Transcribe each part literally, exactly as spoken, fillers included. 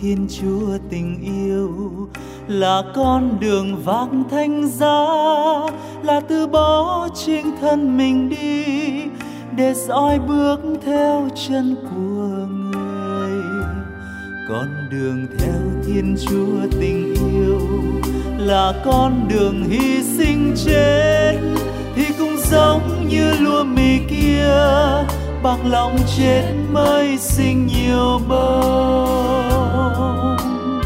Thiên Chúa tình yêu, là con đường vang thánh giá, là từ bỏ chính thân mình đi để dõi bước theo chân của người. Con đường theo Thiên Chúa tình yêu, là con đường hy sinh chết, thì cũng giống như lúa mì kia, bạc lòng chết mới sinh nhiều bông.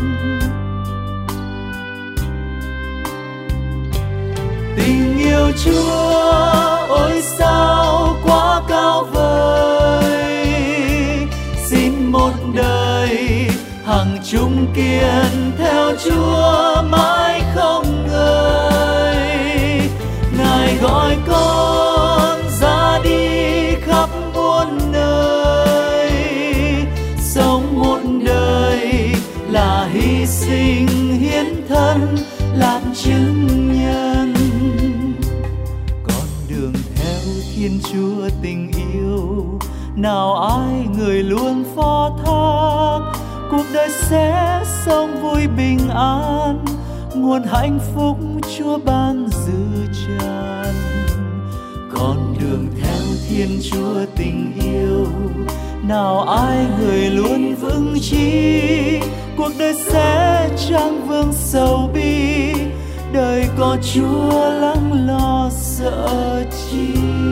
Tình yêu Chúa ôi sao quá cao vời, xin một đời hằng chung kiên theo Chúa mãi không ngơi. Ngài gọi con ra đi khắp muôn nơi, sống một đời là hy sinh hiến thân làm chứng nhân. Con đường theo Thiên Chúa tình yêu, nào ai người luôn phó thác, cuộc đời sẽ sống vui bình an, nguồn hạnh phúc Chúa ban dư tràn. Con đường theo Thiên Chúa tình yêu, nào ai người luôn vững chí, cuộc đời sẽ chẳng vương sầu bi, đời có Chúa lắng lo sợ chi.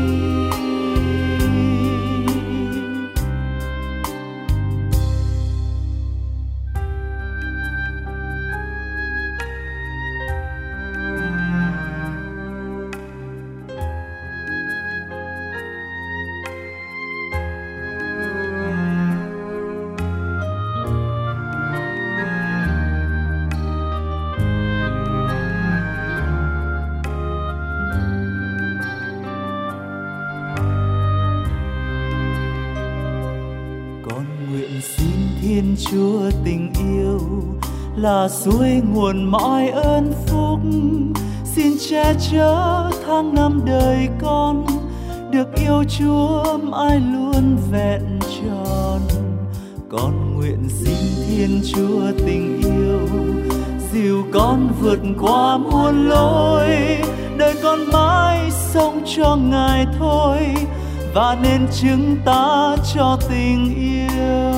Thiên Chúa tình yêu, là suối nguồn mọi ơn phúc, xin che chở tháng năm đời con, được yêu Chúa mãi luôn vẹn tròn. Con nguyện xin Thiên Chúa tình yêu, dìu con vượt qua muôn lối, đời con mãi sống cho Ngài thôi, và nên chứng ta cho tình yêu.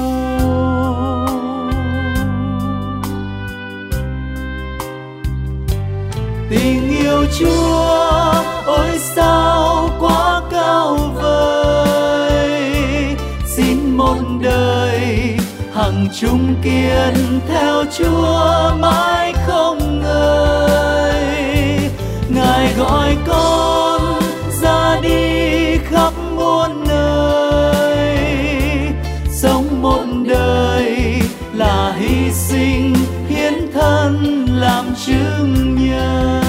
Tình yêu Chúa ôi sao quá cao vời, xin một đời hằng chung kiên theo Chúa mãi không ngơi. Ngài gọi con ra đi khắp muôn nơi, sống một đời là hy sinh hiến thân làm chứng nhân.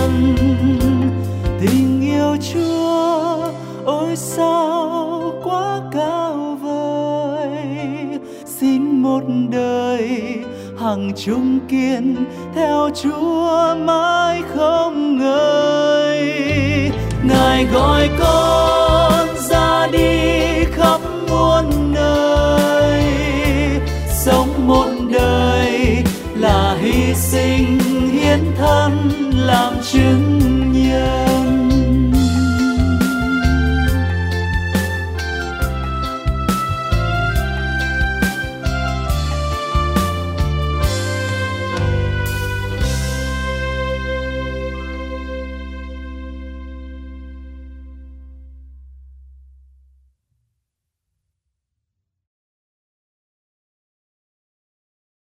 Tình yêu Chúa ôi sao quá cao vời, xin một đời hằng chung kiên theo Chúa mãi không ngơi. Ngài gọi con ra đi khắp muôn nơi, sống một đời là hy sinh hiến thân làm chứng